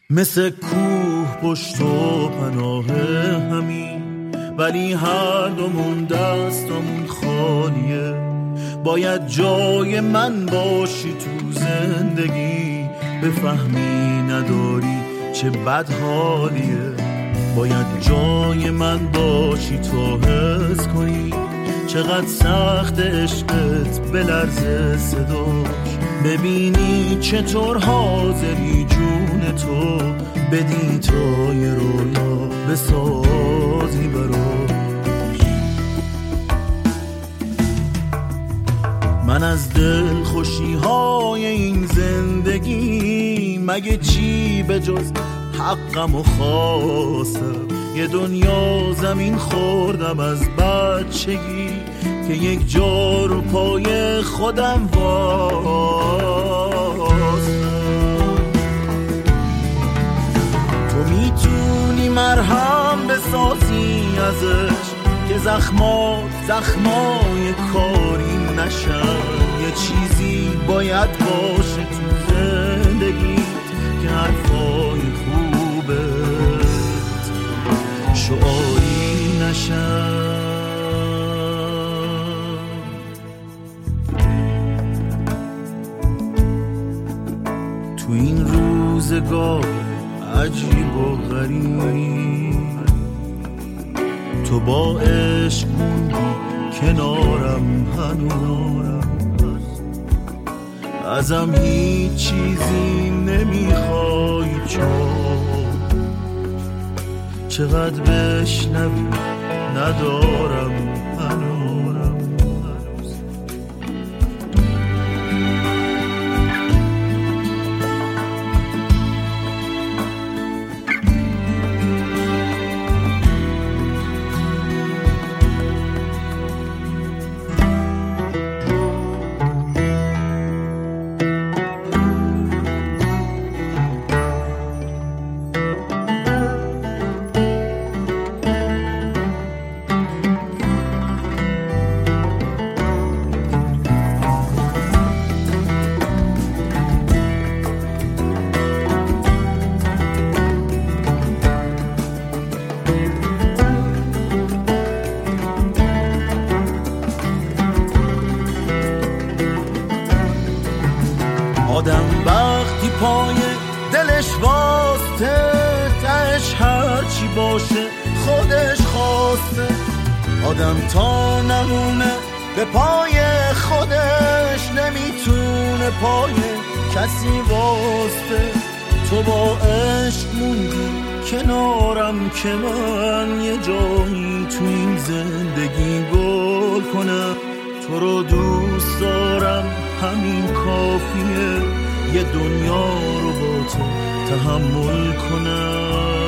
مثل کوه پشت و پناه همین، ولی هر دومون دستمون خالیه. باید جای من باشی تو زندگی، بفهمی نداری چه بد حالیه. باید جای من باشی تو حس کنی چقدر سخت عشقت بلرزه صداش، ببینی چطور حاضری جون تو بدی تا یه رویا بسازی براش. من از دل خوشی های این زندگی مگه چی به جز حقم و خواستم. یه دنیا زمین خوردم از بچگی که یک جا رو پای خودم واسم. تو میتونی مرهم بسازی ازش که زخمای کاری نشن. یه چیزی باید باشه تو زندگیت که حرفای خوبت شعاری نشن. تو این روزگار عجیب و غریب تو با عشق موندی کنارم هنوز، ازم هیچ چیزی نمیخوای چقدر بشنوی ندارم هنوز. آدم وقتی پای دلش واسطه تهش هرچی باشه خودش خواسته. آدم تا نمونه به پای خودش نمیتونه پای کسی واسطه. تو با عشق موندی کنارم که من یه جایی تو این زندگی گل کنم. تو رو دوست دارم همین کافیه، یه دنیا رو با تو تحمل کنم.